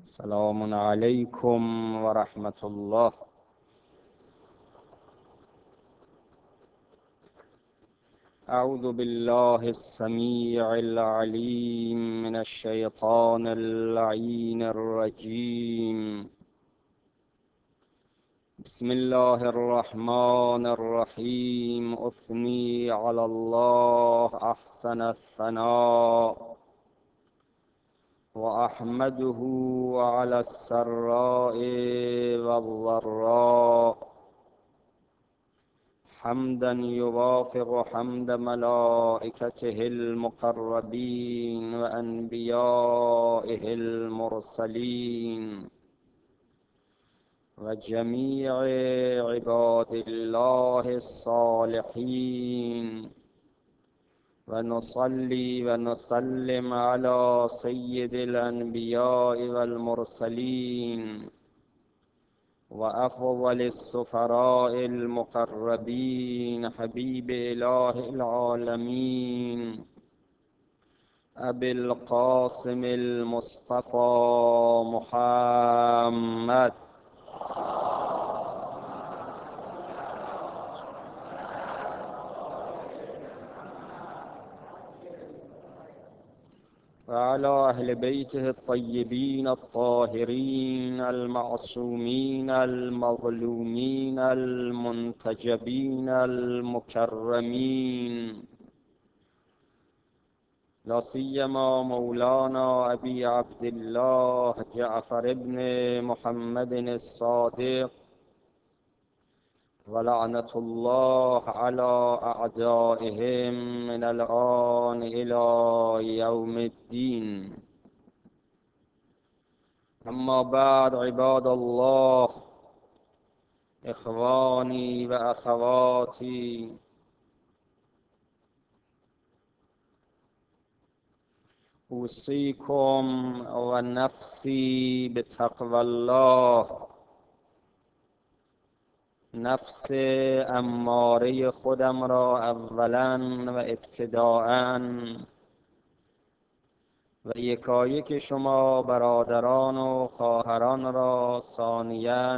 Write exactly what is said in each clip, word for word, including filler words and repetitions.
سلام علیکم و رحمت الله. اعوذ بالله السمیع العلیم من الشیطان اللعین الرجیم. بسم الله الرحمن الرحیم. اثنی علی الله احسن الثناء وأحمده على السراء والضراء حمدا يوافق حمد ملائكته المقربين وأنبيائه المرسلين وجميع عباد الله الصالحين، ونصلي ونسلم على سيد الأنبياء والمرسلين وأفضل السفراء المقربين حبيب إله العالمين أبي القاسم المصطفى محمد وعلى أهل بيته الطيبين الطاهرين المعصومين المظلومين المنتجبين المكرمين، لا سيما مولانا أبي عبد الله جعفر بن محمد الصادق، ولعنة الله على أعدائهم من الآن إلى يوم الدين. أما بعد، عباد الله، إخواني وأخواتي، أوصيكم ونفسي بتقوى الله. نفس اماره خودم را اولا و ابتداءً و یکایک شما برادران و خواهران را ثانیاً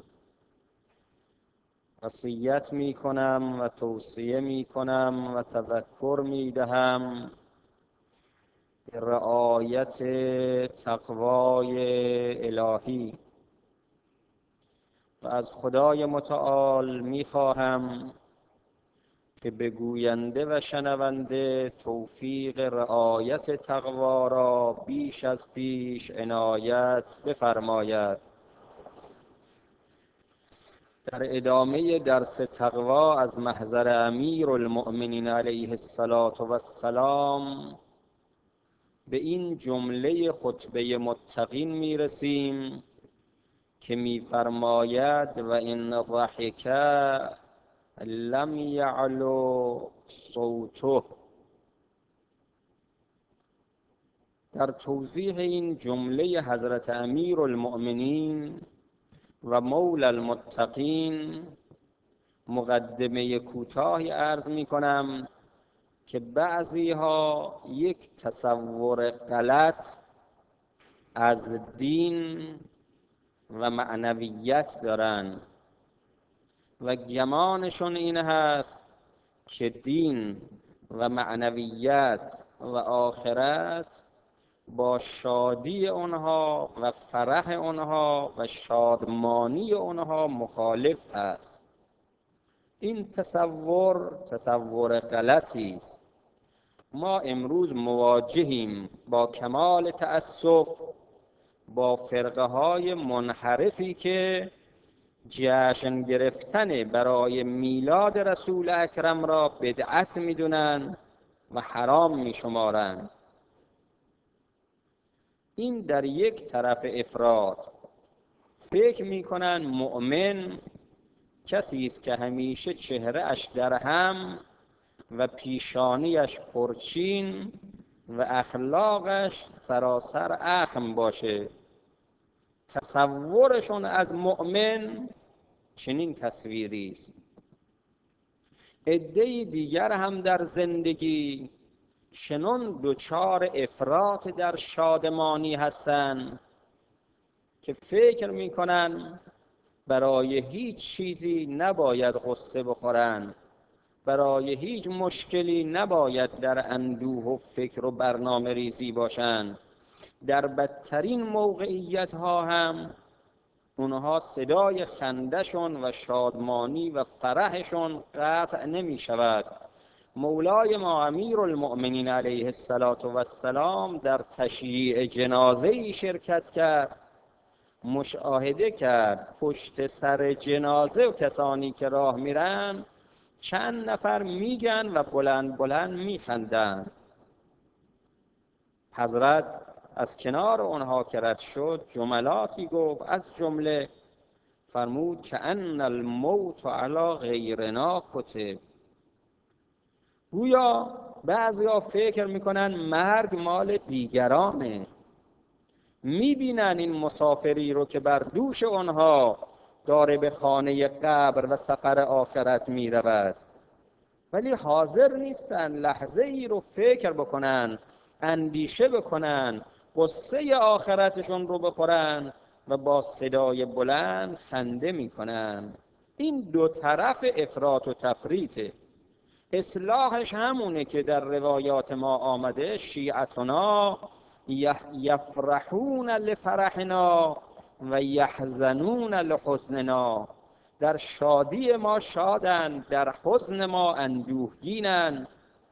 وصیت می کنم و توصیه می کنم و تذکر می دهم به رعایت تقوای الهی. و از خدای متعال می خواهم که به گوینده و شنونده توفیق رعایت تقوا را بیش از پیش عنایت بفرماید. در ادامه درس تقوا از محضر امیر المؤمنین علیه الصلاة و السلام به این جمله خطبه متقین می رسیم که می فرماید: و این ضحک لم یعلو صوته. در توضیح این جمله حضرت امیر المؤمنین و مولا المتقین مقدمه کوتاهی عرض می کنم که بعضی ها یک تصور غلط از دین و معنویت دارن و گمانشون این هست که دین و معنویت و آخرت با شادی اونها و فرح اونها و شادمانی اونها مخالف است. این تصور تصور غلطی است. ما امروز مواجهیم با کمال تأسف با فرقه های منحرفی که جشن گرفتن برای میلاد رسول اکرم را بدعت میدونن و حرام میشمارن. این در یک طرف افراد فکر میکنن مؤمن کسی است که همیشه چهره اش در هم و پیشانیش پرچین و اخلاقش سراسر اخم باشه. تصورشون از مؤمن چنین تصویری است. عده دیگر هم در زندگی چنان دچار افراط در شادمانی هستند که فکر میکنن برای هیچ چیزی نباید قصه بخورن، برای هیچ مشکلی نباید در اندوه و فکر و برنامه ریزی باشن. در بدترین موقعیت ها هم اونها صدای خندشون و شادمانی و فرحشون قطع نمی شود. مولای ما امیر المؤمنین علیه السلام در تشییع جنازه‌ای شرکت کرد، مشاهده کرد پشت سر جنازه و کسانی که راه میرن چند نفر میگن و بلند بلند میخندن. حضرت از کنار اونها که رد شد جملاتی گفت، از جمله فرمود که ان الموت علی غیرنا کتب. گویا بعضیا فکر میکنن مرگ مال دیگرانه، میبینن این مسافری رو که بر دوش اونها داره به خانه قبر و سفر آخرت میرود، ولی حاضر نیستن لحظه ای رو فکر بکنن، اندیشه بکنن، قصه آخرتشون رو بخورن و با صدای بلند خنده میکنن. این دو طرف افراط و تفریطه. اصلاحش همونه که در روایات ما آمده، شیعتنا یفرحون لفرحنا و یحزنون لحزننا. در شادی ما شادن، در حزن ما اندوهگینن.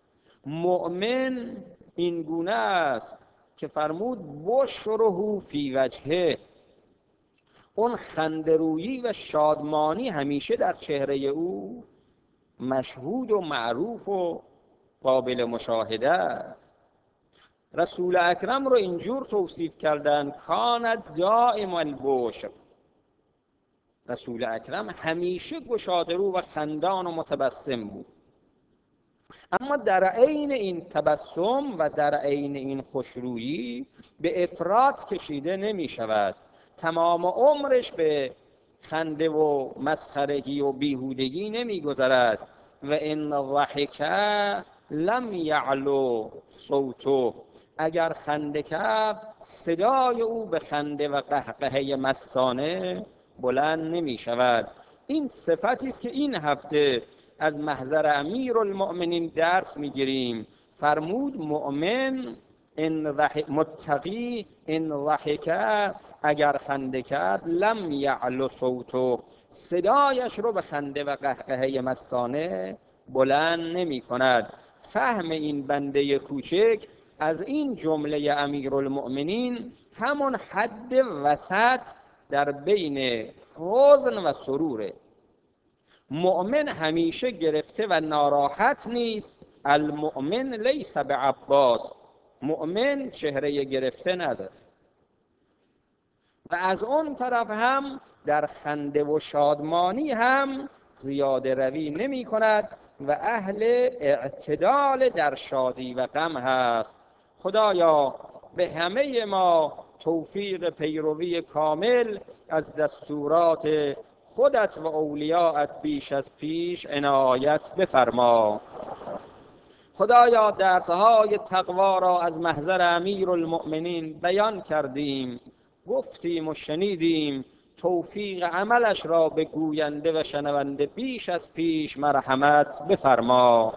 مؤمن این گونه است که فرمود بشره فی وجهه، اون خندرویی و شادمانی همیشه در چهره او مشهود و معروف و قابل مشاهده است. رسول اکرم رو اینجور توصیف کردن، کان دائم البشر. رسول اکرم همیشه گشاده رو و خندان و متبسم بود. اما در عین این تبسم و در عین این خوشرویی به افراط کشیده نمی شود. تمام عمرش به خنده و مسخرگی و بیهودگی نمی گذرد. و ان ضحک لم یعلو صوته، اگر خنده کرد صدای او به خنده و قهقهه مستانه بلند نمی شود. این صفتی است که این هفته از محضر امیر المؤمنین درس میگیریم. فرمود مؤمن ان متقی ان ضحک، اگر خنده کرد لم یعلو صوته، صدایش رو به خنده و قهقهه مستانه بلند نمی کند. فهم این بنده کوچک از این جمله امیرالمؤمنین همون حد وسط در بین حزن و سروره. مؤمن همیشه گرفته و ناراحت نیست. المؤمن لیس بعباس، مؤمن چهره گرفته نداره. و از اون طرف هم در خنده و شادمانی هم زیاده روی نمی کند و اهل اعتدال در شادی و غم هست. خدایا به همه ما توفیق پیروی کامل از دستورات خودت و اولیاءت بیش از پیش عنایت بفرما. خدایا درسهای تقوا را از محضر امیرالمؤمنین بیان کردیم، گفتیم و شنیدیم. توفیق عملش را به گوینده و شنونده بیش از پیش مرحمت بفرما.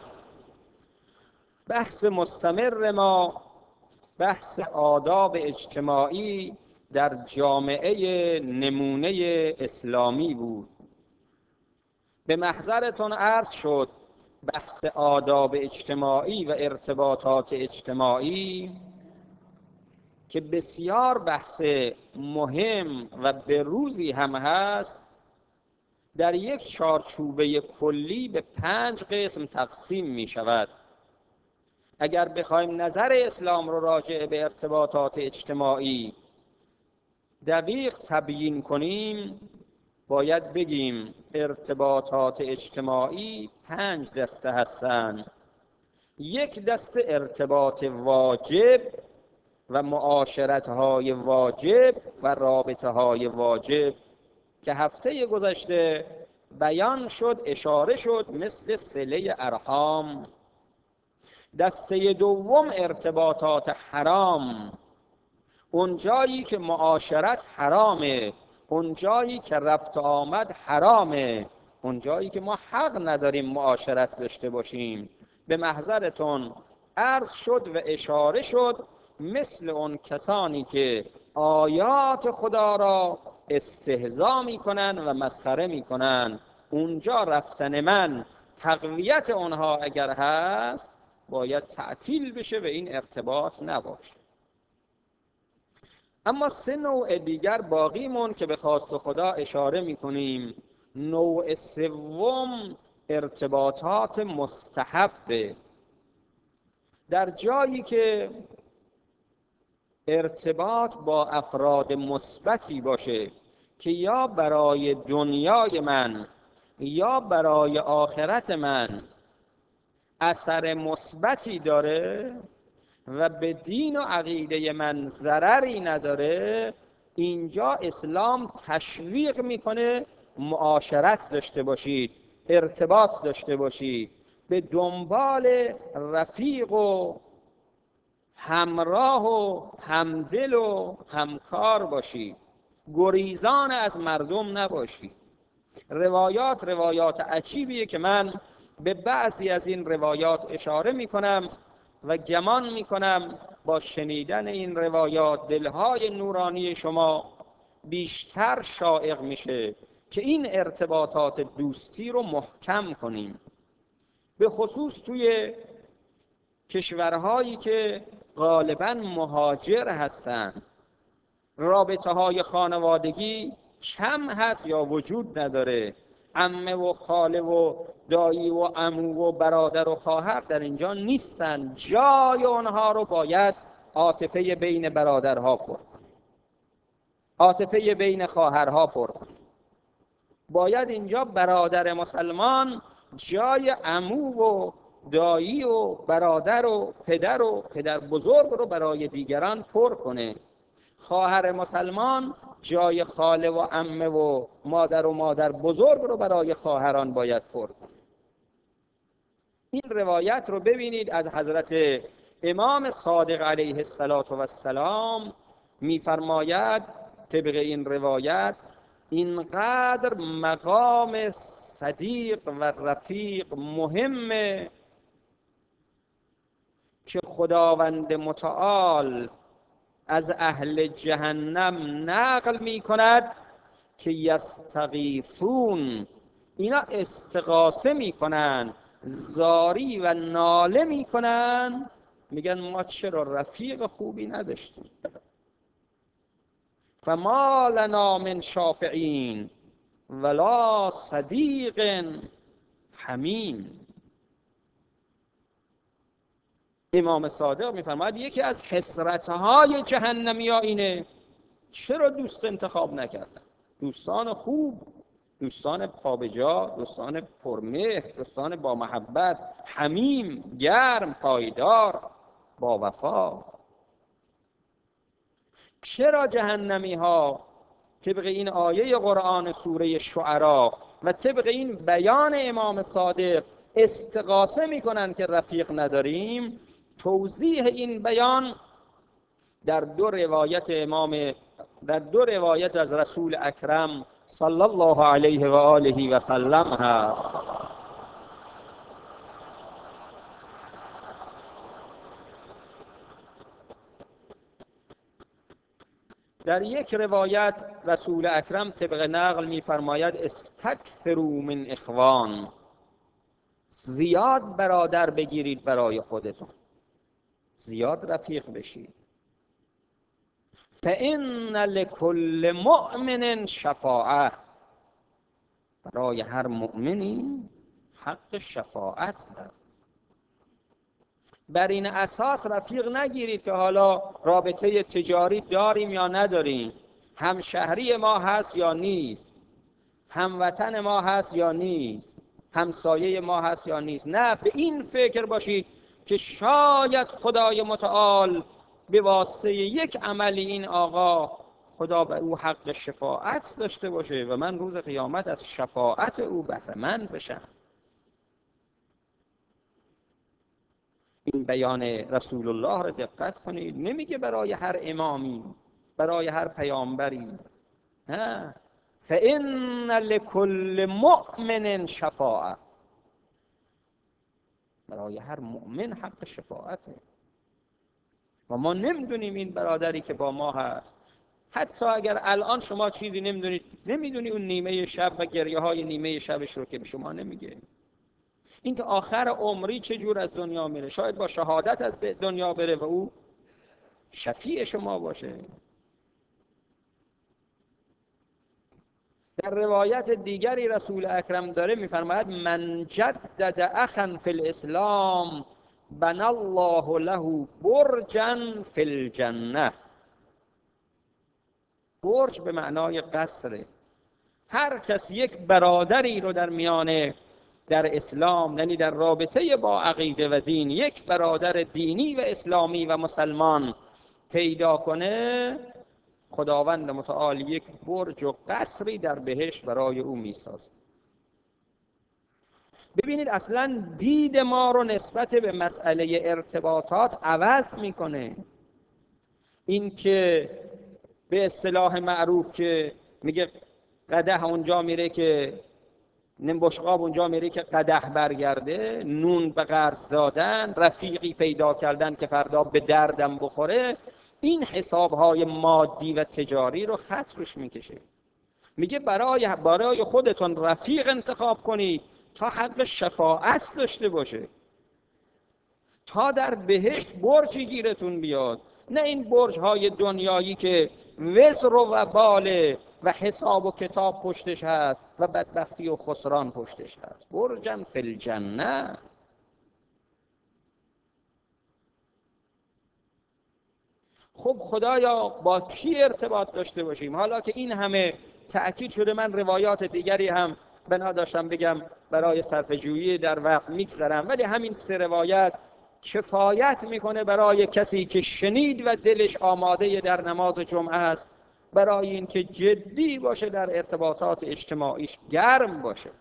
بحث مستمر ما بحث آداب اجتماعی در جامعه نمونه اسلامی بود. به محضرتون عرض شد بحث آداب اجتماعی و ارتباطات اجتماعی که بسیار بحث مهم و بروزی هم هست، در یک چارچوبه کلی به پنج قسم تقسیم می شود. اگر بخوایم نظر اسلام رو راجع به ارتباطات اجتماعی دقیق تبیین کنیم، باید بگیم ارتباطات اجتماعی پنج دسته هستند. یک دسته ارتباط واجب و معاشرت‌های واجب و رابطه‌های واجب که هفته گذشته بیان شد، اشاره شد، مثل صله ارحام. دسته دوم ارتباطات حرام. اون جایی که معاشرت حرامه، اون جایی که رفت و آمد حرامه، اون جایی که ما حق نداریم معاشرت داشته باشیم. به محضرتون عرض شد و اشاره شد مثل اون کسانی که آیات خدا را استهزا میکنن و مسخره میکنن، اونجا رفتن من تقویت اونها اگر هست باید تعطیل بشه و این ارتباط نباشه. اما سه نوع دیگر باقیمون که به خواست خدا اشاره میکنیم. نوع سوم ارتباطات مستحبه. در جایی که ارتباط با افراد مثبتی باشه که یا برای دنیای من یا برای آخرت من اثر مثبتی داره و به دین و عقیده من ضرری نداره، اینجا اسلام تشویق میکنه معاشرت داشته باشید، ارتباط داشته باشید، به دنبال رفیق و همراه و همدل و همکار باشید، گریزان از مردم نباشید. روایات روایات عجیبیه که من به بعضی از این روایات اشاره میکنم و گمان میکنم با شنیدن این روایات دلهای نورانی شما بیشتر شائق میشه که این ارتباطات دوستی رو محکم کنیم، به خصوص توی کشورهایی که غالباً مهاجر هستند. رابطه های خانوادگی کم هست یا وجود نداره. عمه و خاله و دایی و عمو و برادر و خواهر در اینجا نیستن. جای اونها رو باید عاطفه بین برادرها پر کنیم، عاطفه بین خواهرها پر کنیم. باید اینجا برادر مسلمان جای عمو و دایی و برادر و پدر و پدر بزرگ رو برای دیگران پر کنه. خواهر مسلمان جای خاله و عمه و مادر و مادر بزرگ رو برای خواهران باید پر کنه. این روایت رو ببینید از حضرت امام صادق علیه السلام میفرماید طبق این روایت اینقدر مقام صدیق و رفیق مهمه که خداوند متعال از اهل جهنم نقل می کند که یستغیثون، اینا استغاثه می کنن، زاری و ناله می کنن، میگن ما چرا رفیق خوبی نداشتیم، فما لنا من شافعین ولا صدیق حمیم. امام صادق میفرماید یکی از حسرت‌های جهنمی‌ها اینه چرا دوست انتخاب نکردن؟ دوستان خوب، دوستان پابجا، دوستان پرمهر، دوستان با محبت، حمیم، گرم، پایدار، با وفا. چرا جهنمی‌ها طبق این آیه قرآن سوره شعراء و طبق این بیان امام صادق استغاثه میکنن که رفیق نداریم؟ توضیح این بیان در دو روایت امام در دو روایت از رسول اکرم صلی الله علیه و آله و سلم هست. در یک روایت رسول اکرم طبق نقل میفرماید استکثروا من اخوان، زیاد برادر بگیرید برای خودتون، زیاد رفیق بشید. فإن لكل مؤمن شفاعة، برای هر مؤمنی حق شفاعت دارد. بر این اساس رفیق نگیرید که حالا رابطه تجاری داریم یا نداریم، همشهری ما هست یا نیست، هموطن ما هست یا نیست، همسایه ما هست یا نیست. نه، به این فکر باشید که شاید خدای متعال به واسطه یک عملی این آقا خدا به او حق شفاعت داشته باشه و من روز قیامت از شفاعت او بهره مند بشم. این بیان رسول الله رو دقت کنید، نمیگه برای هر امامی، برای هر پیامبری، نه، فإن لكل مؤمن شفاعه، برای هر مؤمن حق شفاعته. و ما نمیدونیم این برادری که با ما هست، حتی اگر الان شما چیزی نمیدونید، نمیدونی اون نیمه شب و گریه های نیمه شبش رو که به شما نمیگه. این که آخر عمری چه جور از دنیا میره، شاید با شهادت از دنیا بره و او شفیع شما باشه. در روایت دیگری رسول اکرم داره میفرماید من جدد اخا فی الاسلام بنى الله له برجا فی الجنه. برج به معنای قصره. هر کس یک برادری رو در میانه در اسلام، یعنی در رابطه با عقیده و دین، یک برادر دینی و اسلامی و مسلمان پیدا کنه، خداوند متعال یک برج و قصری در بهشت برای او میسازه. ببینید اصلا دید ما رو نسبت به مسئله ارتباطات عوض میکنه. این که به اصطلاح معروف که میگه قدح اونجا میره که نمبشقاب اونجا میره که قدح برگرده، نون به قرض دادن، رفیقی پیدا کردن که فردا به دردم بخوره، این حسابهای مادی و تجاری رو خط روش میکشه. میگه برای برای خودتون رفیق انتخاب کنید تا حق شفاعت داشته باشه، تا در بهشت برجی گیرتون بیاد، نه این برج‌های دنیایی که وزر و وبال و حساب و کتاب پشتش هست و بدبختی و خسران پشتش هست. برجن فی الجنه. خب خدایا با کی ارتباط داشته باشیم؟ حالا که این همه تأکید شده، من روایات دیگری هم بنا داشتم بگم، برای صرفه جویی در وقت میگذرم، ولی همین سه روایت کفایت میکنه برای کسی که شنید و دلش آماده در نماز جمعه است، برای اینکه جدی باشه در ارتباطات اجتماعیش، گرم باشه.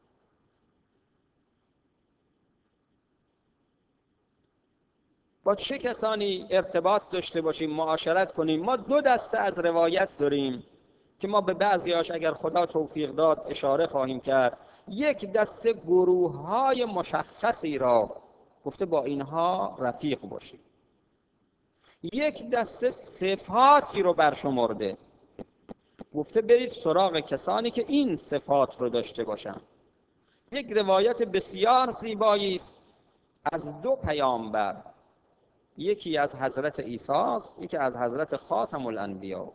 با چه کسانی ارتباط داشته باشیم، معاشرت کنیم؟ ما دو دسته از روایت داریم که ما به بعضیاش اگر خدا توفیق داد اشاره خواهیم کرد. یک دسته گروه‌های مشخصی را گفته با اینها رفیق باشیم. یک دسته صفاتی رو برشمرده، گفته برید سراغ کسانی که این صفات رو داشته باشن. یک روایت بسیار زیبایی است از دو پیامبر، یکی از حضرت عیسی است، یکی از حضرت خاتم الانبیا.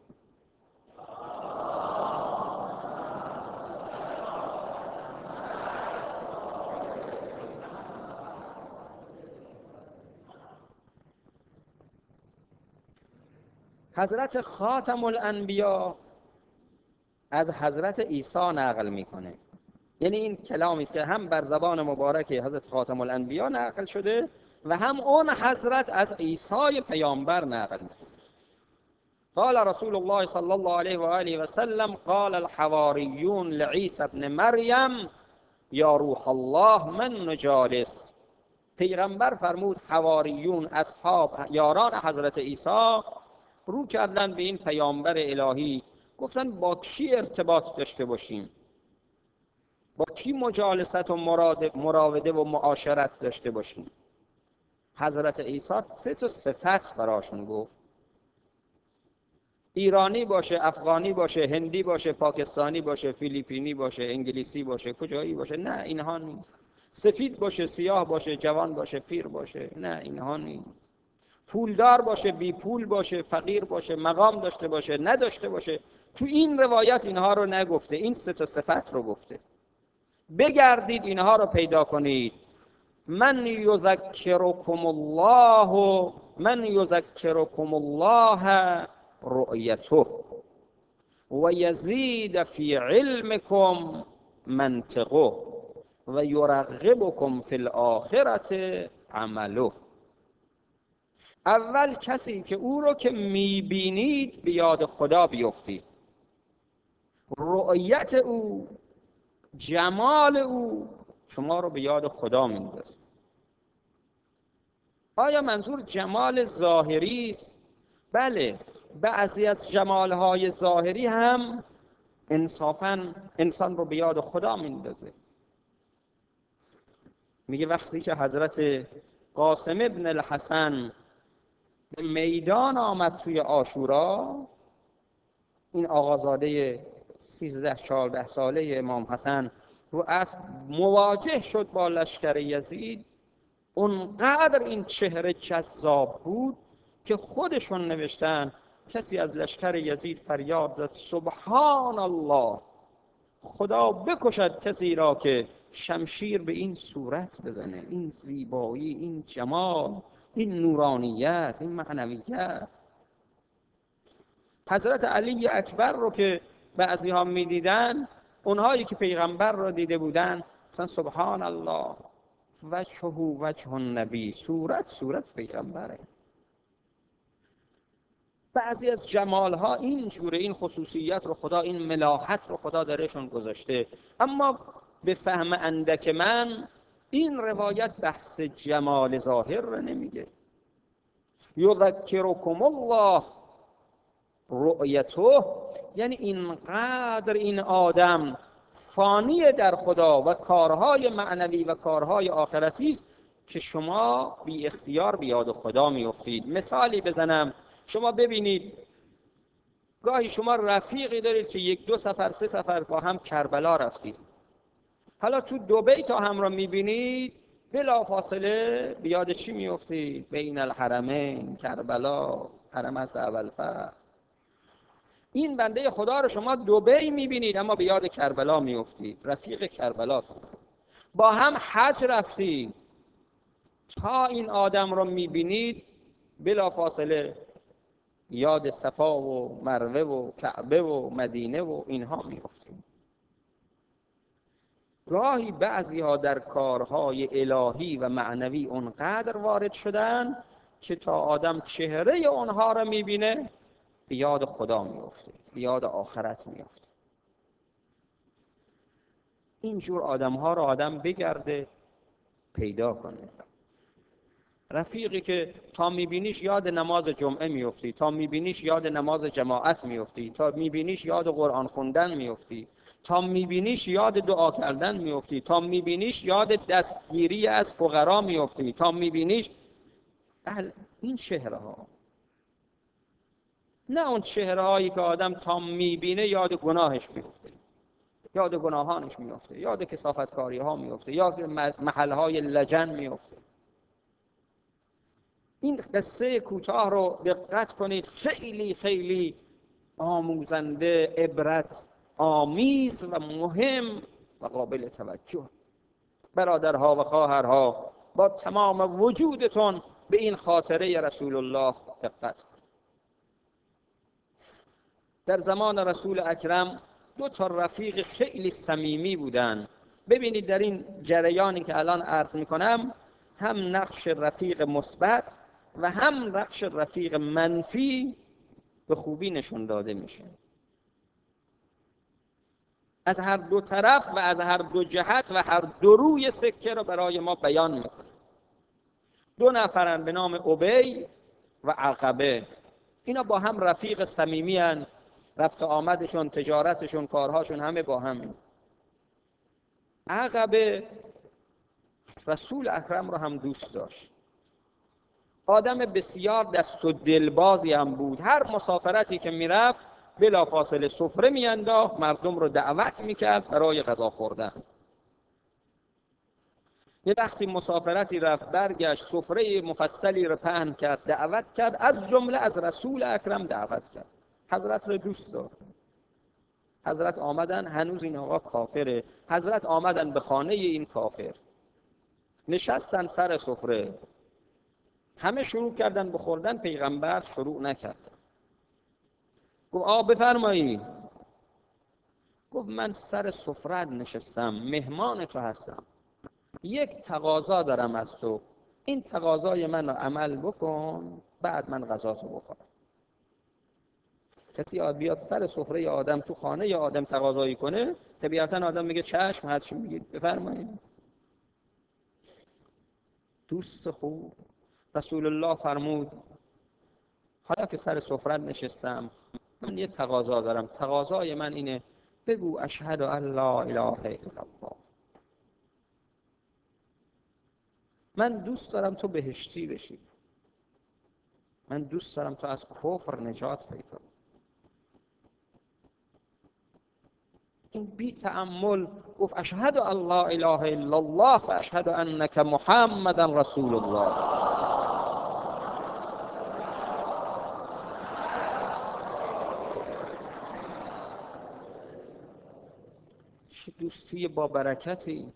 حضرت خاتم الانبیا از حضرت عیسی نقل میکنه، یعنی این کلامی است که هم بر زبان مبارک حضرت خاتم الانبیا نقل شده و هم اون حضرت از عیسی پیامبر نقل میکنه. قال رسول الله صلی الله علیه و آله و سلم قال الحواریون لعیسی ابن مریم یا روح الله من نجالس. پیغمبر فرمود حواریون، اصحاب، یاران حضرت عیسی رو کردن به این پیامبر الهی، گفتن با کی ارتباط داشته باشیم، با کی مجالست و مراوده و معاشرت داشته باشیم؟ حضرت عیسی سه تا صفت براشون گفت. ایرانی باشه، افغانی باشه، هندی باشه، پاکستانی باشه، فیلیپینی باشه، انگلیسی باشه، کجایی باشه، نه اینها نیست. سفید باشه، سیاه باشه، جوان باشه، پیر باشه، نه اینها نیست. پولدار باشه، بی پول باشه، فقیر باشه، مقام داشته باشه، نداشته باشه، تو این روایت اینها رو نگفته، این سه تا صفت رو گفته. بگردید اینها رو پیدا کنید. من یذکرکم الله، من یذکرکم الله رؤیته و یزید فی علمکم منطقه و یرغبکم فی الاخرة عمله. اول کسی که او رو که میبینید به یاد خدا بیفتید، رؤیت او، جمال او شما رو به یاد خدا میندازه. آیا منظور جمال ظاهری است؟ بله، بعضی از جمالهای ظاهری هم انصافاً انسان رو به یاد خدا میندازه. میگه وقتی که حضرت قاسم ابن الحسن به میدان آمد توی عاشورا، این آقازاده سیزده چهارده ساله امام حسن رو اسب مواجه شد با لشکر یزید، اونقدر این چهره جذاب بود که خودشون نوشتن کسی از لشکر یزید فریاد زد سبحان الله، خدا بکشد کسی را که شمشیر به این صورت بزنه، این زیبایی، این جمال، این نورانیت، این معنویت. حضرت علی اکبر رو که بعضی ها می دیدن، اونهایی که پیغمبر رو دیده بودن مثلا سبحان الله وجهه وجه النبی، صورت صورت پیغمبره. بعضی از جمال ها این جوره، این خصوصیت رو خدا، این ملاحت رو خدا درشون گذاشته. اما به فهم اندک من این روایت بحث جمال ظاهر رو نمیگه. یذکرکم الله رؤیته، یعنی اینقدر این آدم فانی در خدا و کارهای معنوی و کارهای آخرتی است که شما بی اختیار به یاد خدا میافتید. مثالی بزنم، شما ببینید گاهی شما رفیقی دارید که یک دو سفر سه سفر با هم کربلا رفتید، حالا تو دبی تا هم را میبینید، بلا فاصله به یاد چی میافتید؟ بین الحرمین، کربلا، حرم از ابوالفتح. این بنده خدا رو شما دبی میبینید اما به یاد کربلا میافتید، رفیق کربلا. با هم حج رفتید، تا این آدم رو میبینید بلا فاصله یاد صفا و مروه و کعبه و مدینه و اینها میافتید. گاهی بعضی ها در کارهای الهی و معنوی اونقدر وارد شدن که تا آدم چهره اونها رو میبینه به یاد خدا میفته، به یاد آخرت میفته. اینجور آدم ها رو آدم بگرده پیدا کنه. رفیقی که تا میبینیش یاد نماز جمعه میفتی، تا میبینیش یاد نماز جماعت میفتی، تا میبینیش یاد قرآن خوندن میفتی، تا میبینیش یاد دعا کردن میفتی، تا میبینیش یاد دستگیری از فقرا میفتی، تا میبینیش این چهره ها، نه اون چهره هایی که آدم تا میبینه یاد گناهش میفته، یاد گناهانش میفته، یاد کثافتکاری ها میفته، یاد محل های لجن میفته. این قصه کوتاه رو دقت کنید، خیلی خیلی آموزنده، عبرت آمیز و مهم و قابل توجه. برادرها و خواهرها، با تمام وجودتون به این خاطره رسول الله دقت کنید. در زمان رسول اکرم دو تا رفیق خیلی صمیمی بودن. ببینید در این جریانی که الان عرض میکنم هم نقش رفیق مثبت و هم نقش رفیق منفی به خوبی نشون داده میشه. از هر دو طرف و از هر دو جهت و هر دو روی سکه رو برای ما بیان میکنه. دو نفرن به نام ابی و عقبه، اینا با هم رفیق صمیمی ان، رفت آمدشون، تجارتشون، کارهاشون همه با هم. عقبه رسول اکرم رو هم دوست داشت، آدم بسیار دست و دلبازی هم بود. هر مسافرتی که میرفت بلا فاصله سفره میانداخت، مردم رو دعوت میکرد برای غذا خوردن. یه وقتی مسافرتی رفت برگشت، سفره مفصلی رو پهن کرد، دعوت کرد، از جمله از رسول اکرم دعوت کرد. حضرت رو دوست داشت. حضرت آمدن، هنوز این آقا کافره، حضرت آمدن به خانه این کافر، نشستن سر سفره، همه شروع کردن بخوردن، پیغمبر شروع نکرد. گفت آقا بفرمایید. گفت من سر سفره نشستم، مهمان تو هستم، یک تقاضا دارم از تو، این تقاضای من رو عمل بکن، بعد من غذا تو بخورم. کسی بیاد سر سفره آدم تو خانه آدم تقاضایی کنه، طبیعتا آدم میگه چشم، هر چی میگید بفرمایید. دوست خوب رسول الله فرمود حالا که سر سفره نشستم، من یه تقاضا دارم، تقاضای من اینه بگو اشهد ان لا اله الا الله. من دوست دارم تو بهشتی بشی، من دوست دارم تو از کفر نجات پیدا کنی. این بی تأمل گفت اشهد ان لا اله الا الله و اشهد انک محمدا رسول الله. چه دوستی با برکتی.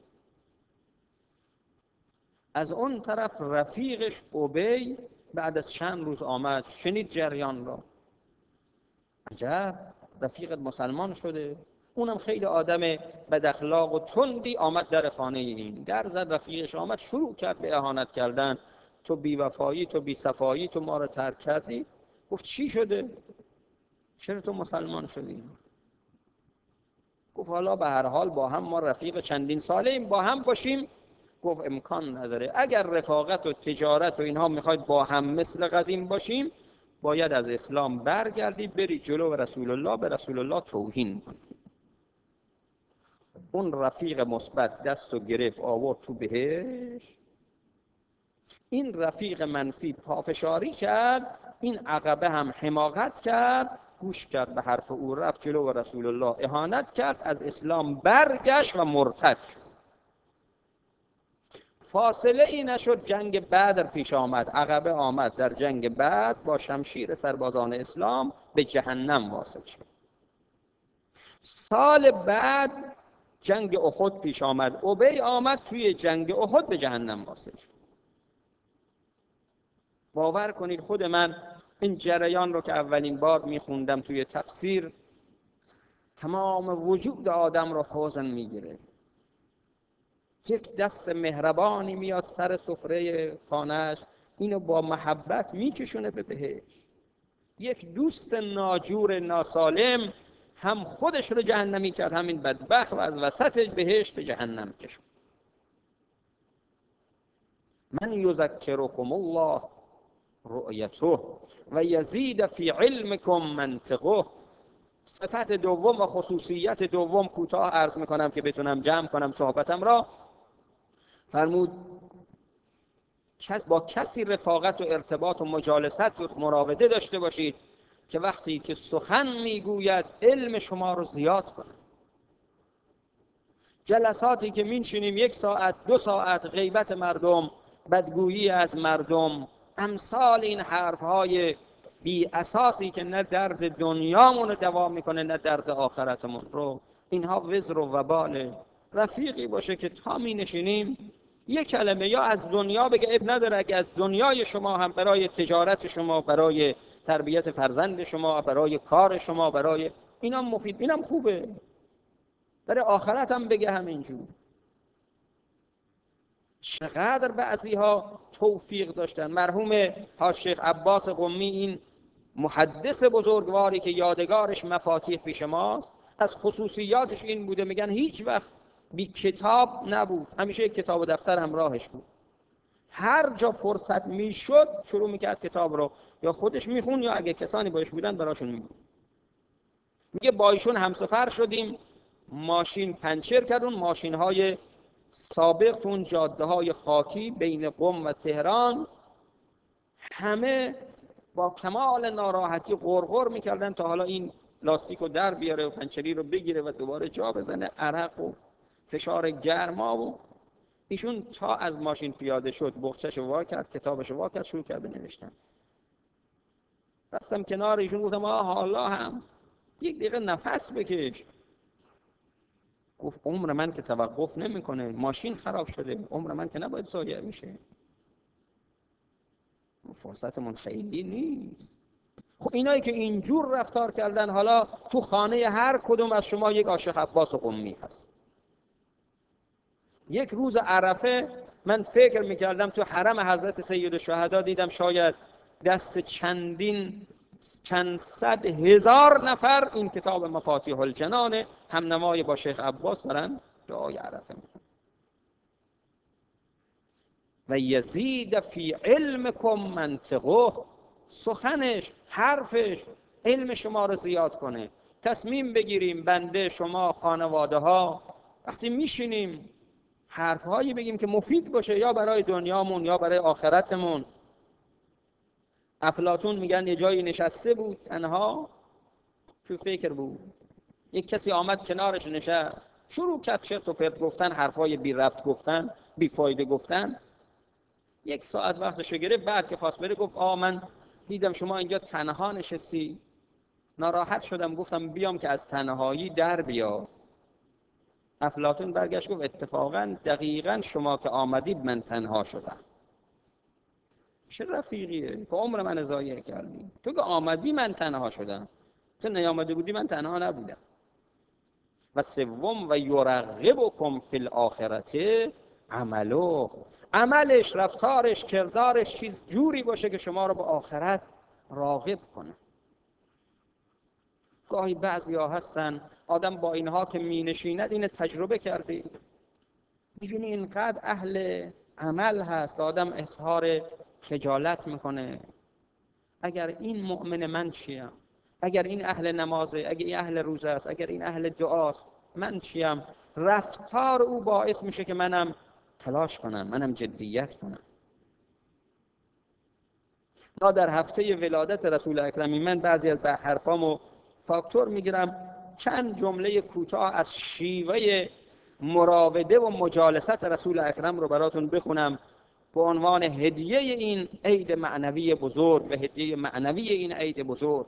از اون طرف رفیقش ابی بعد از چند روز آمد، شنید جریان را. عجب، رفیقت مسلمان شده، اونم خیلی آدم بد اخلاق و تندی. آمد در خانه این، در زد، رفیقش آمد شروع کرد به اهانت کردن. تو بی وفایی، تو بی صفایی، تو ما رو ترک کردی. گفت چی شده؟ چرا تو مسلمان شدی؟ گفت حالا به هر حال با هم ما رفیق چندین ساله ایم، با هم باشیم. گفت امکان نداره، اگر رفاقت و تجارت و اینها میخواید با هم مثل قدیم باشیم، باید از اسلام برگردید، برید جلو رسول الله، به رسول الله توهین کنید. اون رفیق مثبت دستو گرفت آورد تو بهش، این رفیق منفی پافشاری کرد، این عقبه هم حماقت کرد، گوش کرد به حرف او، رفت جلو رسول الله اهانت کرد، از اسلام برگشت و مرتد شد. فاصله ای نشد جنگ بدر پیش آمد، عقبه آمد، در جنگ بدر با شمشیر سربازان اسلام به جهنم واصل شد. سال بعد جنگ احد پیش آمد، ابی آمد توی جنگ احد به جهنم واصل شد. باور کنید خود من این جریان رو که اولین بار میخوندم توی تفسیر، تمام وجود آدم رو حزن میگیره. یک دست مهربانی میاد سر سفره خانه‌اش، اینو با محبت میکشونه به بهشت. یک دوست ناجور ناسالم هم خودش رو جهنمی کرد، همین بدبخت، و از وسط بهشت به جهنم کشون. من یذکرکم الله رؤیته و یزید فی علمکم منطقه. صفت دوم و خصوصیت دوم کوتاه عرض میکنم که بتونم جمع کنم صحبتم را. فرمود با کسی رفاقت و ارتباط و مجالست و مراوده داشته باشید که وقتی که سخن میگوید علم شما رو زیاد کنه. جلساتی که میشینیم یک ساعت دو ساعت غیبت مردم، بدگویی از مردم، امثال این حرفهای بی اساسی که نه درد دنیامون رو دوا میکنه نه درد آخرتمون رو، اینها وزر و وباله. رفیقی باشه که تا می نشینیم یک کلمه یا از دنیا بگه، اب نداره اگه از دنیای شما هم برای تجارت شما، برای تربیت فرزند شما، برای کار شما، برای اینم مفید، اینم خوبه، برای آخرت هم بگه همینجور. چقدر بعضی ها توفیق داشتن. مرحوم حاج شیخ عباس قمی، این محدث بزرگواری که یادگارش مفاتیح پیش ماست، از خصوصیاتش این بوده، میگن هیچ وقت بی کتاب نبود، همیشه یک کتاب و دفتر همراهش بود. هر جا فرصت میشد شروع میکرد کتاب رو یا خودش میخون یا اگه کسانی باش بودن براشون میگفت. میگه با ایشون همسفر شدیم، ماشین پنچر کرد، اون ماشین های سابق تو اون جاده های خاکی بین قم و تهران، همه با کمال ناراحتی غرغر میکردن تا حالا این لاستیک رو در بیاره و پنچری رو بگیره و دوباره جا بزنه. عرق و فشار گرما. و ایشون تا از ماشین پیاده شد بخچه‌شو وا کرد، کتابشو وا کرد، شروع کرد به نوشتن. رفتم کنار ایشون گفتم آه حالا هم یک دقیقه نفس بکش. گفت عمر من که توقف نمیکنه، ماشین خراب شده، عمر من که نباید ضایع میشه، فرصتمون خیلی نیست. خب اینایی که اینجور رفتار کردن، حالا تو خانه هر کدوم از شما یک عاشق عباس قمی هست. یک روز عرفه من فکر میکردم تو حرم حضرت سید الشهدا دیدم شاید دست چندین چند صد هزار نفر این کتاب مفاتیح الجنان هم نمای با شیخ عباس دارن دعای عرفه میکنن. و یزید فی علمکم منطقه، سخنش، حرفش علم شما رو زیاد کنه. تصمیم بگیریم بنده، شما، خانواده ها، وقتی میشینیم حرفهایی بگیم که مفید باشه، یا برای دنیامون یا برای آخرتمون. افلاطون میگن یه جایی نشسته بود تنها، تو فکر بود. یک کسی آمد کنارش نشست، شروع کرد چرت و پرت گفتن، حرفای بی ربط گفتن، بی فایده گفتن. یک ساعت وقتشو گرفت. بعد که خواست بره گفت آ من دیدم شما اینجا تنها نشستی، ناراحت شدم، گفتم بیام که از تنهایی در بیا. افلاطون برگشت گفت اتفاقا دقیقا شما که آمدید من تنها شدم. چه رفیقیه که عمر من ضایع کردی؟ تو که آمدی من تنها شدم، تو نیامده بودی من تنها نبودم. و سوم و یرغبکم فی الاخرته عملو، عملش، رفتارش، کردارش چیز جوری باشه که شما رو به آخرت راغب کنه. گاهی بعضی ها هستن آدم با اینها که می نشیند این تجربه کرده، میبینی اینقدر اهل عمل هست که آدم اظهار خجالت میکنه. اگر این مؤمن من چیم؟ اگر این اهل نمازه، اگر این اهل روزه است، اگر این اهل دعاست، من چیم؟ رفتار او باعث میشه که منم تلاش کنم، منم جدیت کنم. تا در هفته ولادت رسول اکرم من بعضی از حرفامو فاکتور میگیرم، چند جمله کوتاه از شیوه مراوده و مجالست رسول اکرم رو براتون بخونم به عنوان هدیه این عید معنوی بزرگ و هدیه معنوی این عید بزرگ.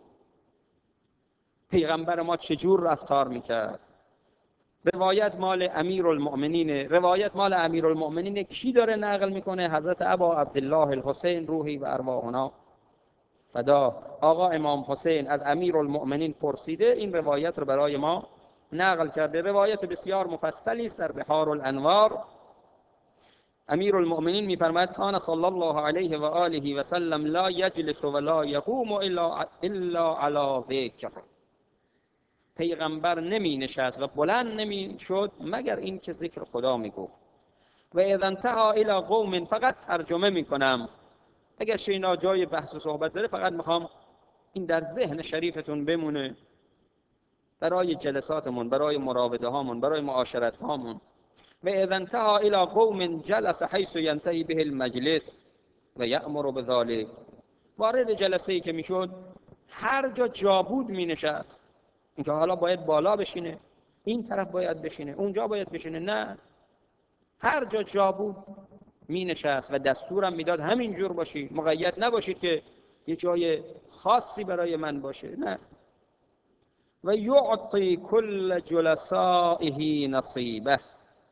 پیغمبر ما چجور رفتار میکرد؟ روایت مال امیرالمؤمنین. روایت مال امیرالمؤمنین کی داره نقل میکنه؟ حضرت ابا عبدالله الحسین روحی و ارواحنا فدا. آقا امام حسین از امیرالمؤمنین پرسیده، این روایت رو برای ما نقل کرده. روایت بسیار مفصلی است در بحار الانوار. امیرالمؤمنین میفرماید کان صلی الله علیه و آله و سلم لا یجلس ولا یقوم الا الا علی ذکر. پیغمبر نمی نشست و بلند نمی شد مگر این که ذکر خدا می گفت. و اذا انتهى الى قوم، فقط ترجمه می کنم، اگر شینا جای بحث و صحبت داره فقط میخوام این در ذهن شریفتون بمونه برای جلساتمون، برای مراوده هامون، برای معاشرت هامون. و اذا انتهى الى قوم جلس حيث ينتهي به المجلس و یأمر بذلك. وارد جلسه ای که میشد هر جا جا بود می نشست. اینکه حالا باید بالا بشینه، این طرف باید بشینه، اونجا باید بشینه، نه، هر جا جا بود می نشست و دستورم میداد همین جور باشید، مقید نباشید که یه جای خاصی برای من باشه، نه. و یعطی کل جلسائه نصیبه.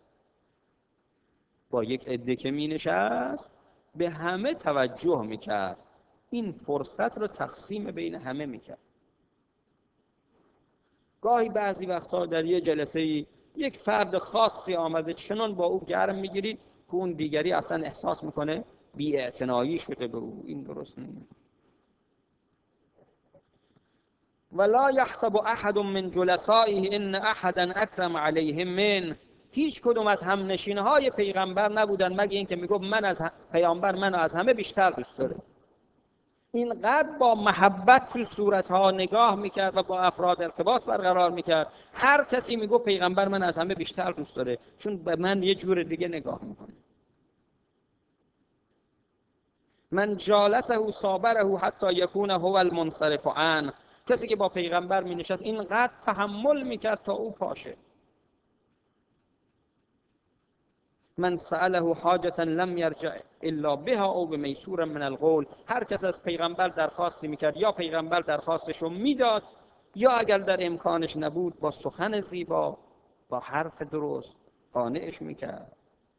با یک عده که می نشست به همه توجه میکرد، این فرصت رو تقسیم بین همه میکرد. گاهی بعضی وقتا در یه جلسه یک فرد خاصی آمده، چنان با او گرم میگیری که اون دیگری اصلا احساس میکنه بی‌اعتنایی شده به او. این درست نیست. ولا یحسب احد من جلسائه ان احدا اکرم علیهم من. هیچ کدوم از همنشینهای پیغمبر نبودن مگه اینکه میگفت من از پیامبر منو از همه بیشتر دوست داره. اینقدر با محبت تو صورتها نگاه میکرد و با افراد ارتباط برقرار میکرد، هر کسی میگفت پیغمبر من از همه بیشتر دوست داره، چون به من یه جور دیگه نگاه میکنه. من جالسه صابره حتی یکون هو المنصرف عنه. کسی که با پیغمبر می نشست اینقدر تحمل میکرد تا او پاشه. من سأله حاجة لم يرجع الا بها او بمیسور من القول. هر کس از پیغمبر درخواستی میکرد یا پیغمبر درخواستشو میداد، یا اگر در امکانش نبود با سخن زیبا، با حرف درست قانعش میکرد.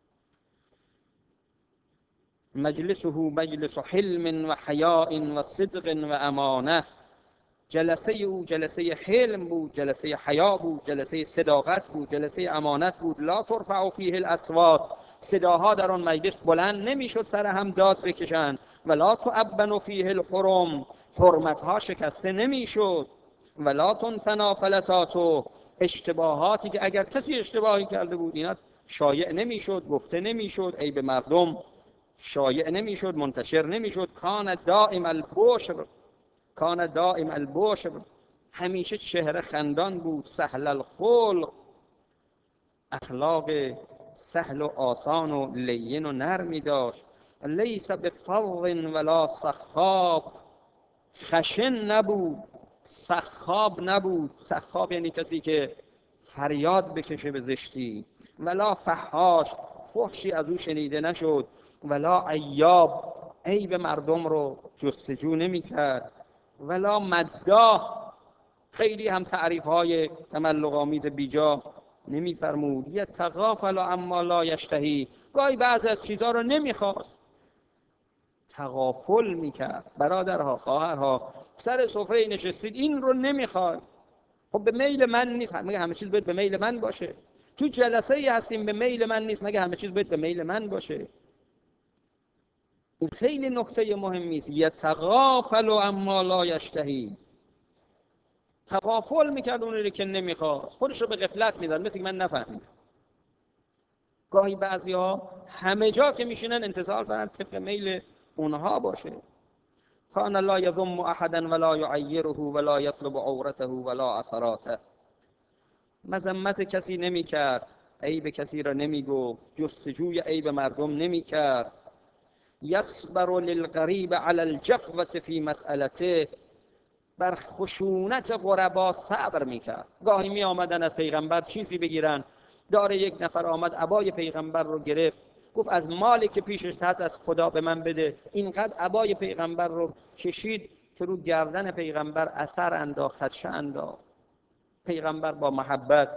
مجلسه مجلس حلم و حیاء و صدق و امانه. جلسه او جلسه حلم بود، جلسه حیا بود، جلسه صداقت بود، جلسه امانت بود. لا ترفع فیه الاصوات. صداها در آن مجلس بلند نمیشد سر هم داد بکشند. ولا تعبن فیه الحرم. حرمتها شکسته نمیشد. ولا تنثنى فلتات. اشتباهاتی که اگر کسی اشتباهی کرده بود اینا شایع نمیشد، گفته نمیشد، عیب مردم شایع نمیشد، منتشر نمیشد. کان دائم البشر، کان دائم البشر، همیشه چهره خندان بود. سهل الخلق، اخلاق سهل و آسان و لین و نرمی داشت. لیس بفظ ولا سخاب، خشن نبود، سخاب نبود. سخاب یعنی کسی که فریاد بکشه به زشتی. ولا فحاش، فحشی از او شنیده نشد. ولا عیاب، عیب مردم رو جستجو نمی کرد. ولا مداح، خیلی هم تعریف های تملق آمیز بیجا نمی فرمود. یتغافل اما لا یشتهی، گاهی بعض از چیزها رو نمی خواست، تغافل میکرد. برادرها، خواهرها، سر سفره نشستید، این رو نمیخواد، خب به میل من نیست، مگه همه چیز باید به میل من باشه؟ تو جلسه ای هستیم به میل من نیست، مگه همه چیز باید به میل من باشه؟ این خیلی نکته مهمی است. یتغافل اما لا یشتهی، تغافل میکرد اون رو که نمیخواد، خودش رو به غفلت میداد، مثل من نفهمیدم. گاهی بعضی‌ها همه جا که میشینن انتظار دارن طبق میل اونها باشه. کان لا یذم احدا ولا یعیره ولا یطلب عورته ولا اثراته، مذمت کسی نمیکرد، عیب کسی را نمیگفت، جستجوی عیب مردم نمیکرد. یصبر للغریب علی الجفوة فی مسئلته، بر خشونت غربا صبر میکرد. گاهی می آمدن از پیغمبر چیزی بگیرن، داره یک نفر آمد عبای پیغمبر رو گرفت، گفت از مالی که پیشش هست از خدا به من بده. اینقدر عبای پیغمبر رو کشید که رو گردن پیغمبر اثر انداخت، خدشه انداخت. پیغمبر با محبت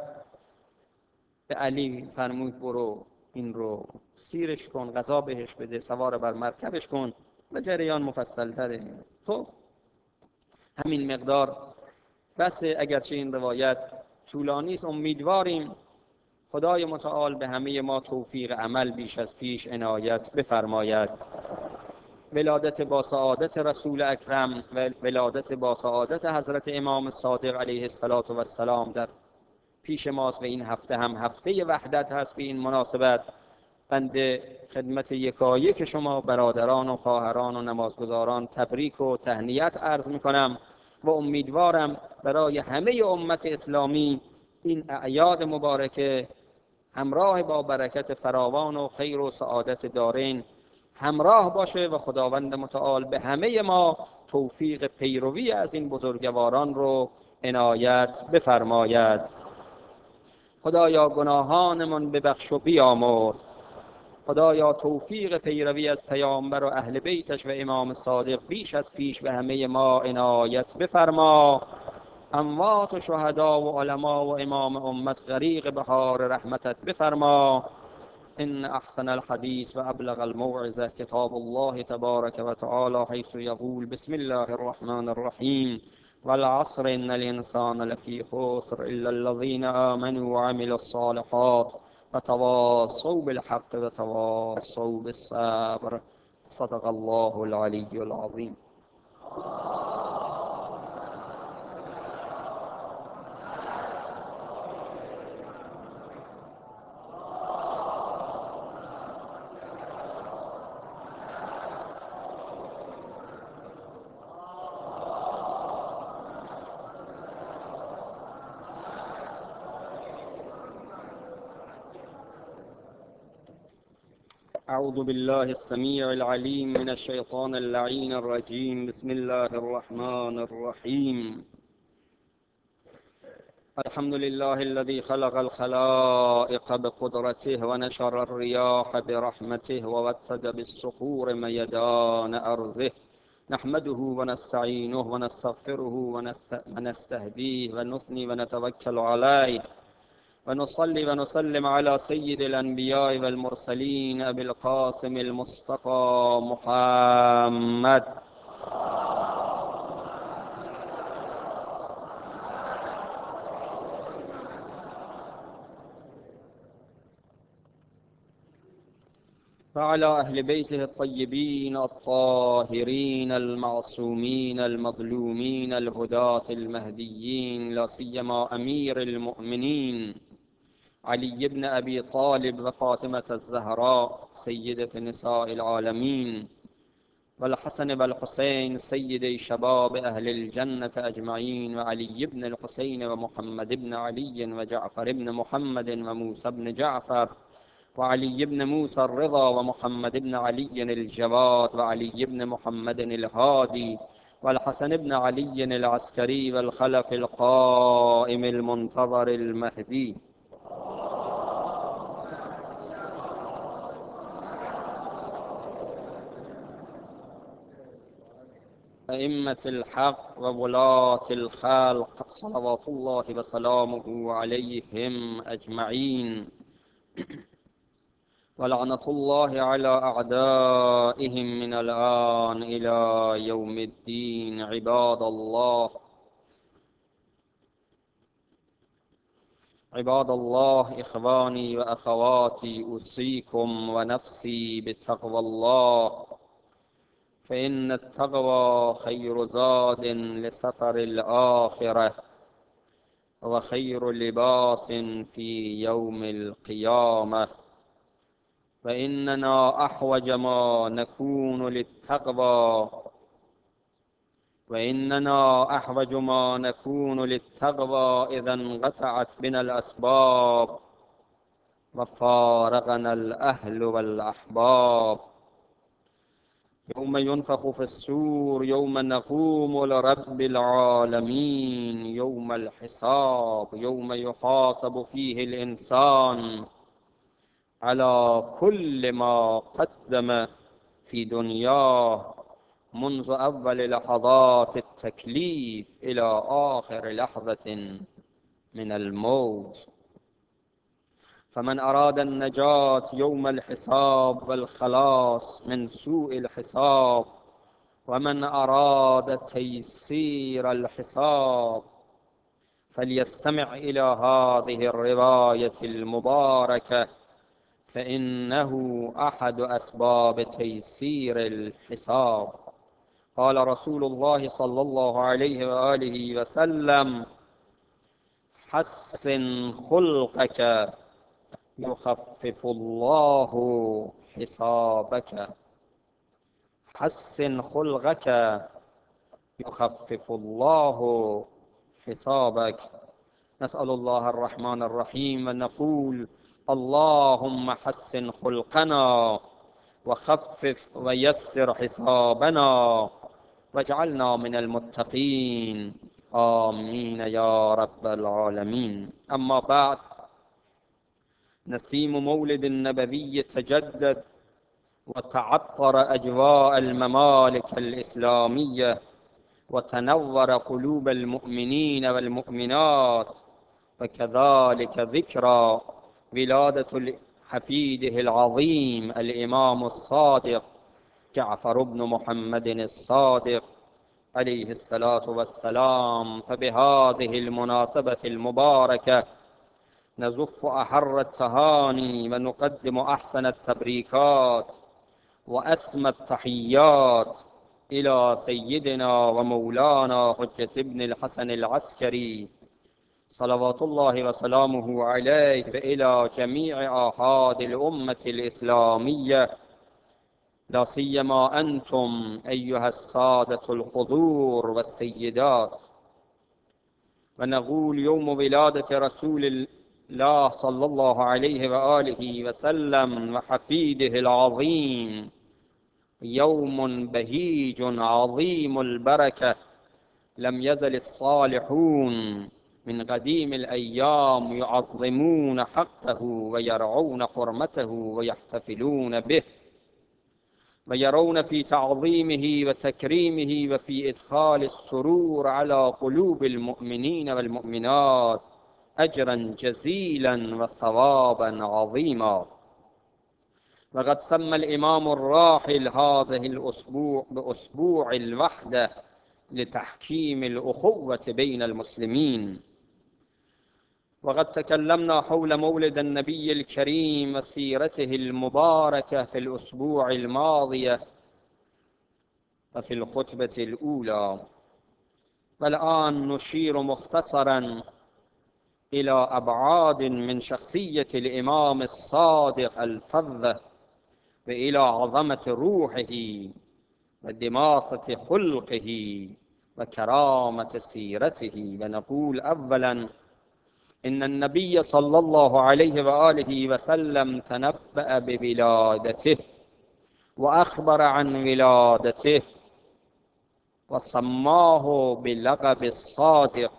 به علی فرمود برو این رو سیرش کن، غذا بهش بده، سوار بر مرکبش کن و جریان مفصل تره. خب همین مقدار بس، اگرچه این روایت طولانی است. امیدواریم خدای متعال به همه ما توفیق عمل بیش از پیش عنایت بفرماید. ولادت با سعادت رسول اکرم و ولادت با سعادت حضرت امام صادق علیه السلام در پیش ماست و این هفته هم هفته وحدت هست. به این مناسبت بنده خدمت یکایک شما برادران و خواهران و نمازگزاران تبریک و تهنیت عرض میکنم و امیدوارم برای همه امت اسلامی این اعیاد مبارکه همراه با برکت فراوان و خیر و سعادت دارین همراه باشه و خداوند متعال به همه ما توفیق پیروی از این بزرگواران رو عنایت بفرماید. خدایا گناهانمان ببخش و بیامرز. خدایا توفیق پیروی از پیامبر و اهل بیتش و امام صادق بیش از پیش به همه ما عنایت بفرما. اموات و شهدا و علما و امام امت غریق بحار رحمتت بفرما. ان احسن الحديث وابلغ الموعظه كتاب الله تبارك وتعالى حيث يقول بسم الله الرحمن الرحيم والعصر ان الانسان لفي خسر الا الذين امنوا وعملوا الصالحات وتواصوا بالحق وتواصوا بالصبر. صدق الله العلي العظيم. أعوذ بالله السميع العليم من الشيطان اللعين الرجيم. بسم الله الرحمن الرحيم. الحمد لله الذي خلق الخلائق بقدرته ونشر الرياح برحمته ووتد بالصخور ميدان أرضه. نحمده ونستعينه ونستغفره ونستهديه ونثني ونتوكل عليه ونصلي ونسلم على سيد الأنبياء والمرسلين أبي القاسم المصطفى محمد. وعلى أهل بيته الطيبين الطاهرين المعصومين المظلومين الهداة المهديين، لا سيما أمير المؤمنين علي بن أبي طالب وفاطمة الزهراء سيدة نساء العالمين، والحسن والحسين سيدي شباب أهل الجنة أجمعين، وعلي بن الحسين ومحمد بن علي وجعفر بن محمد وموسى بن جعفر، وعلي بن موسى الرضا ومحمد بن علي الجواد، وعلي بن محمد الهادي، والحسن بن علي العسكري، والخلف القائم المنتظر المهدي. أئمة الحق وولاة الخلق صلوات الله وسلامه عليهم أجمعين، ولعنة الله على أعدائهم من الآن إلى يوم الدين. عباد الله عباد الله إخواني وأخواتي، أوصيكم ونفسي بتقوى الله، فإن التقوى خير زاد لسفر الآخرة، وخير لباس في يوم القيامة. وإننا أحوج ما نكون للتقوى وإننا أحوج ما نكون للتقوى إذا انقطعت بنا الأسباب وفارقنا الأهل والأحباب. يوم ينفخ في السور، يوم نقوم لرب العالمين، يوم الحساب، يوم يحاسب فيه الإنسان على كل ما قدم في دنياه منذ أول لحظات التكليف إلى آخر لحظة من الموت. فمن أراد النجاة يوم الحساب والخلاص من سوء الحساب، ومن أراد تيسير الحساب، فليستمع إلى هذه الرواية المباركة، فإنه أحد أسباب تيسير الحساب. قال رسول الله صلى الله عليه وآله وسلم: حسن خلقك يخفف الله حسابك. حسن خلقك يخفف الله حسابك. نسأل الله الرحمن الرحيم ونقول: اللهم حسن خلقنا وخفف ويسر حسابنا واجعلنا من المتقين، آمين يا رب العالمين. أما بعد، نسيم مولد النبوي تجدد وتعطر أجواء الممالك الإسلامية، وتنور قلوب المؤمنين والمؤمنات، وكذلك ذكرى ولادة حفيده العظيم الإمام الصادق جعفر بن محمد الصادق عليه الصلاة والسلام. فبهذه المناسبة المباركة نزف أحر التهاني ونقدم أحسن التبريكات وأسمى التحيات إلى سيدنا ومولانا حجة ابن الحسن العسكري صلوات الله وسلامه عليه، وإلى جميع آحاد الأمة الإسلامية، لا سيما أنتم أيها السادة الحضور والسيدات. ونقول: يوم ولادة رسول الله صلى الله عليه وآله وسلم وحفيده العظيم يوم بهيج عظيم البركة، لم يزل الصالحون من قديم الأيام يعظمون حقه ويرعون حرمته ويحتفلون به، ويرون في تعظيمه وتكريمه وفي إدخال السرور على قلوب المؤمنين والمؤمنات أجرا جزيلا وثوابا عظيما. وقد سمى الإمام الراحل هذه الأسبوع بأسبوع الوحدة لتحكيم الأخوة بين المسلمين. وقد تكلمنا حول مولد النبي الكريم وسيرته المباركة في الأسبوع الماضية وفي الخطبة الأولى، والآن نشير مختصرا إلى أبعاد من شخصية الإمام الصادق الفظة، وإلى عظمة روحه ودماثة خلقه وكرامة سيرته. ونقول أولا إن النبي صلى الله عليه وآله وسلم تنبأ بولادته وأخبر عن ولادته وسماه باللقب الصادق،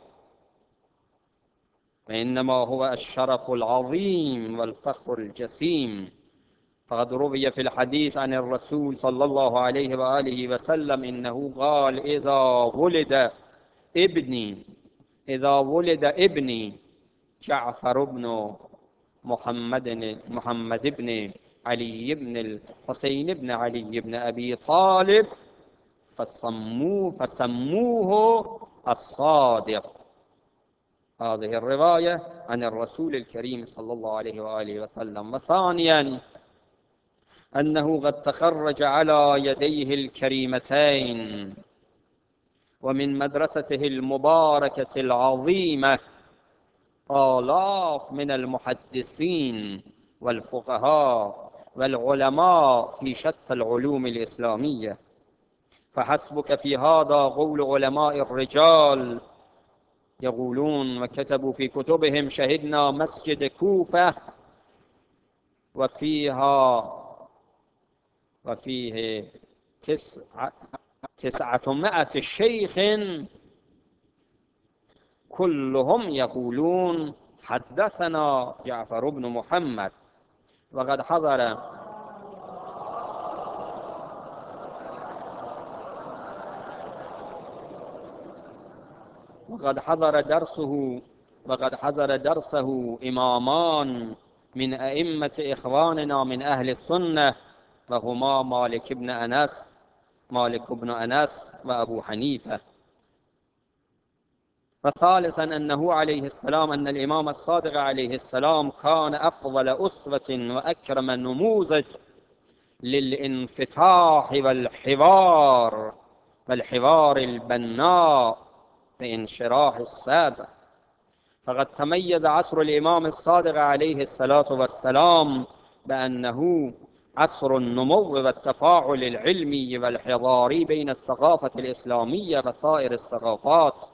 وإنما هو الشرف العظيم والفخر الجسيم. فقد روي في الحديث عن الرسول صلى الله عليه وآله وسلم إنه قال: إذا ولد ابني إذا ولد ابني جعفر بن محمد محمد بن علي بن الحسين بن علي بن أبي طالب فسموه فسموه الصادق. هذه الرواية عن الرسول الكريم صلى الله عليه وآله وسلم. وثانيا أنه قد تخرج على يديه الكريمتين ومن مدرسته المباركة العظيمة آلاف من المحدثين والفقهاء والعلماء في شتى العلوم الإسلامية. فحسبك في هذا قول علماء الرجال يقولون وكتبوا في كتبهم: شهدنا مسجد كوفة وفيها وفيه تسعة تسعمائة شيخ كلهم يقولون حدثنا جعفر بن محمد. وقد حضر وقد حضر درسه وقد حضر درسه إمامان من أئمة إخواننا من أهل السنة، وهما مالك بن أنس مالك بن أنس وأبو حنيفة. وثالثا أنه عليه السلام أن الإمام الصادق عليه السلام كان أفضل أسوة وأكرم نموذج للانفتاح والحوار والحوار البناء بانشراح الصدر. فقد تميز عصر الإمام الصادق عليه الصلاة والسلام بأنه عصر النمو والتفاعل العلمي والحضاري بين الثقافة الإسلامية وسائر الثقافات.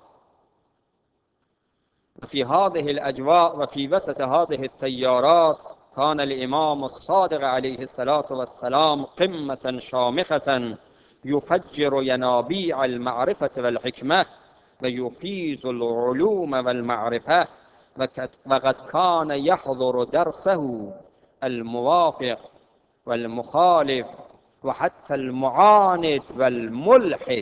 في هذه الأجواء وفي وسط هذه التيارات كان الإمام الصادق عليه الصلاة والسلام قمة شامخة يفجر ينابيع المعرفة والحكمة ويفيز العلوم والمعرفة. وقد كان يحضر درسه الموافق والمخالف وحتى المعاند والملحد،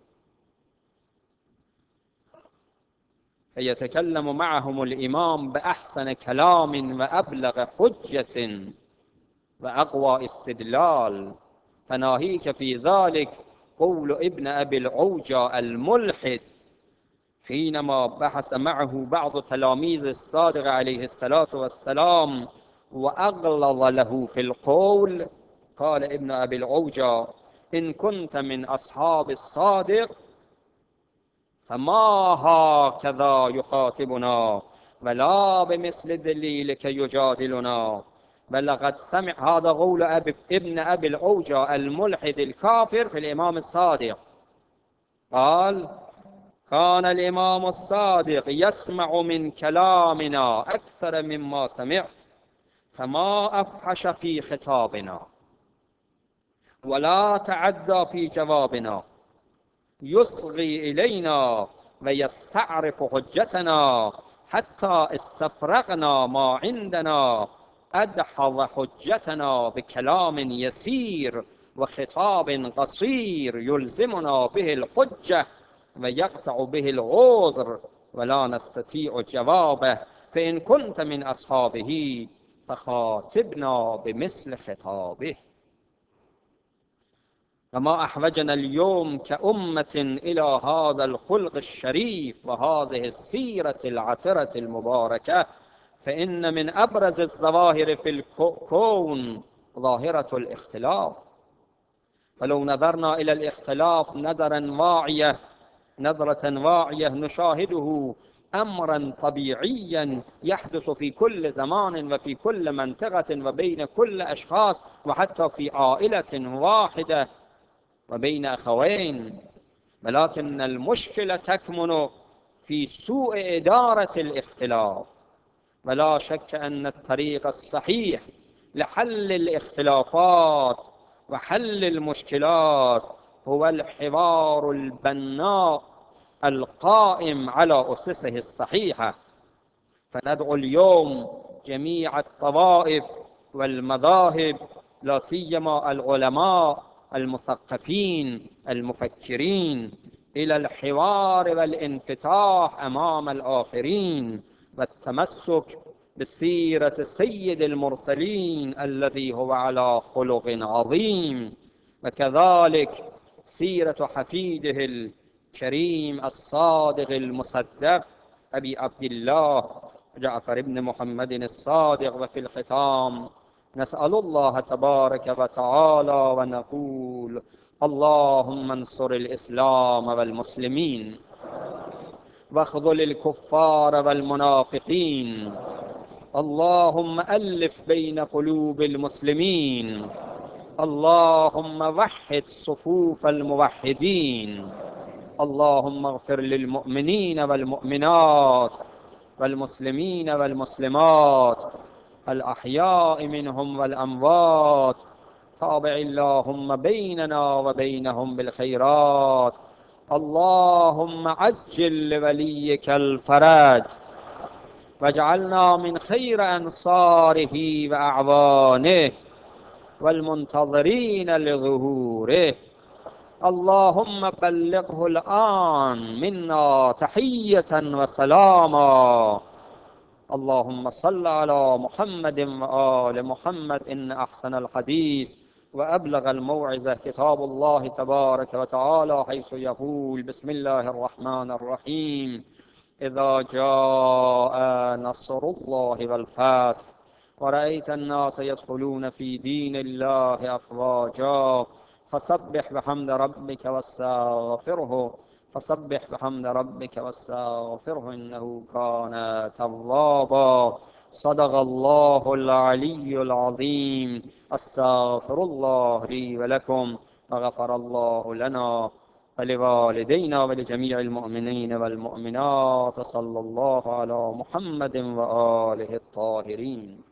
فيتكلم معهم الإمام بأحسن كلام وأبلغ حجة وأقوى استدلال. فناهيك في ذلك قول ابن أبي العوجة الملحد حينما بحث معه بعض تلاميذ الصادق عليه الصلاة والسلام وأغلظ له في القول. قال ابن أبي العوجة: إن كنت من أصحاب الصادق فما هكذا يخاطبنا ولا بمثل دليلك يجادلنا، بل قد سمع. هذا قول أبي ابن أبي العوجة الملحد الكافر في الإمام الصادق. قال: كان الإمام الصادق يسمع من كلامنا أكثر مما سمعت، فما أفحش في خطابنا ولا تعدى في جوابنا، يصغي إلينا ويستعرف حجتنا حتى استفرغنا ما عندنا، أدحض حجتنا بكلام يسير وخطاب قصير يلزمنا به الحجة ويقطع به العذر ولا نستطيع جوابه، فإن كنت من أصحابه فخاطبنا بمثل خطابه. وما أحوجنا اليوم كأمة إلى هذا الخلق الشريف وهذه السيرة العطرة المباركة، فإن من أبرز الظواهر في الكون ظاهرة الاختلاف. فلو نظرنا إلى الاختلاف نظرا واعية نظرة واعية نشاهده أمرا طبيعيا يحدث في كل زمان وفي كل منطقة وبين كل أشخاص، وحتى في عائلة واحدة وبين أخوين، ولكن المشكلة تكمن في سوء إدارة الاختلاف. ولا شك أن الطريق الصحيح لحل الاختلافات وحل المشكلات هو الحوار البناء القائم على أسسه الصحيحة. فندعو اليوم جميع الطوائف والمذاهب، لا سيما العلماء المثقفين المفكرين، إلى الحوار والانفتاح أمام الآخرين، والتمسك بسيرة سيد المرسلين الذي هو على خلق عظيم، وكذلك سيرة حفيده الكريم الصادق المصدق أبي عبد الله جعفر بن محمد الصادق. وفي الختام نسأل الله تبارك وتعالى ونقول: اللهم انصر الإسلام والمسلمين، واخذل الكفار والمنافقين، اللهم ألف بين قلوب المسلمين، اللهم وحد صفوف الموحدين، اللهم اغفر للمؤمنين والمؤمنات والمسلمين والمسلمات الأحياء منهم والأموات. تابع اللهم بيننا وبينهم بالخيرات. اللهم عجل لوليك الفرج، واجعلنا من خير أنصاره وأعوانه والمنتظرين لظهوره. اللهم بلغه الآن منا تحية وسلاما. اللهم صل على محمد وآل محمد. إن أحسن الحديث وأبلغ الموعظة كتاب الله تبارك وتعالى، حيث يقول: بسم الله الرحمن الرحيم: إذا جاء نصر الله والفتح ورأيت الناس يدخلون في دين الله أفواجا فسبح بحمد ربك واستغفره فسبح بحمد ربك واستغفره إنه كان توابا. صدق الله العلي العظيم. أستغفر الله لي ولكم، وغفر الله لنا ولوالدينا ولجميع المؤمنين والمؤمنات. صلى الله على محمد وآله الطاهرين.